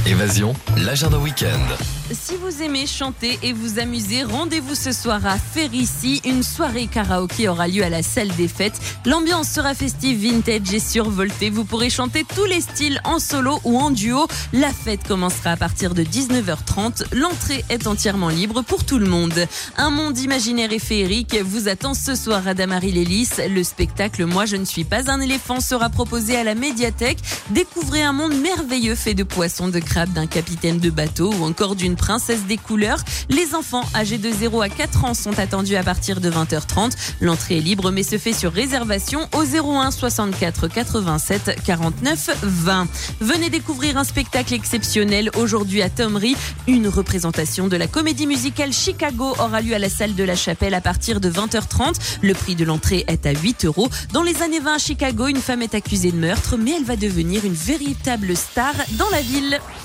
Évasion, l'agenda week-end. Si vous aimez chanter et vous amuser, rendez-vous ce soir à Férissi. Une soirée karaoké aura lieu à la salle des fêtes. L'ambiance sera festive, vintage et survoltée. Vous pourrez chanter tous les styles en solo ou en duo. La fête commencera à partir de 19h30. L'entrée est entièrement libre pour tout le monde. Un monde imaginaire et féerique vous attend ce soir à Damary-les-Lys. Le spectacle Moi je ne suis pas un éléphant sera proposé à la médiathèque. Découvrez un monde merveilleux fait de poissons, de crabes, d'un capitaine de bateau ou encore d'une princesse des couleurs. Les enfants âgés de 0 à 4 ans sont attendus à partir de 20h30. L'entrée est libre mais se fait sur réservation au 01 64 87 49 20. Venez découvrir un spectacle exceptionnel aujourd'hui à Thomery. Une représentation de la comédie musicale Chicago aura lieu à la salle de la Chapelle à partir de 20h30. Le prix de l'entrée est à 8 €. Dans les années 20 à Chicago, une femme est accusée de meurtre mais elle va devenir une véritable star dans la ville.